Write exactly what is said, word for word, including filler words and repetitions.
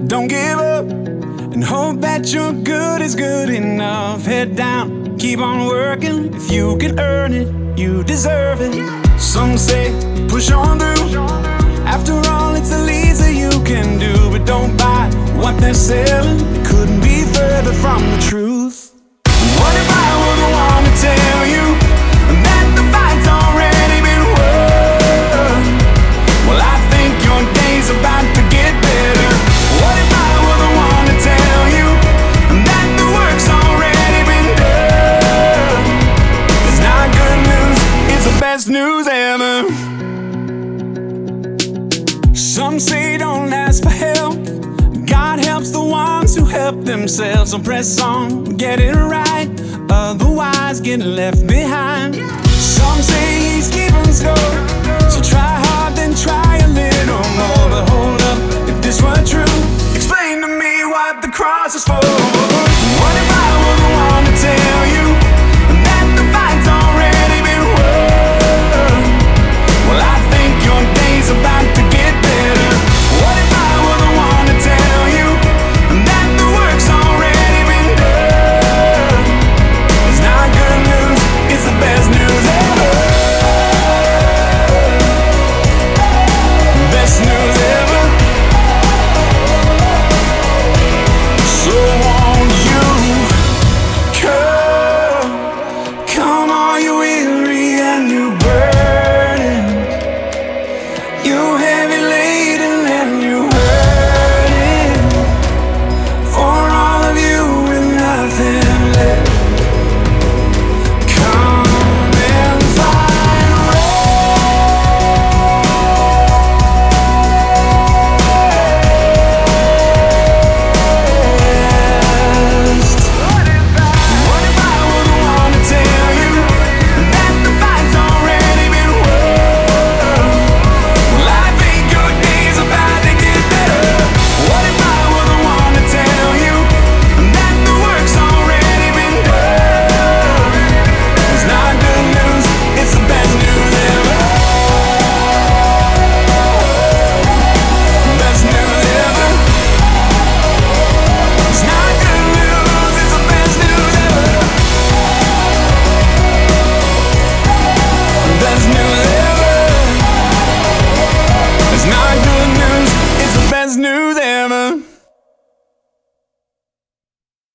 don't give up, and hope that your good is good enough. Head down, keep on working. If you can earn it, you deserve it. Some say push on through. After all, it's the least that you can do. But don't buy what they're selling, it couldn't be further from the truth. What if I were the one to tell you that the fight's already been won? Well, I think your day's about to get better. What if I were the one to tell you that the work's already been done? It's not good news, it's the best news ever. Some say don't ask for help, God helps the ones who help themselves. So press on, get it right, otherwise get left behind. Some say he's keeping score, so try hard, then try a little more. But hold up, if this were true, explain to me what the cross is for.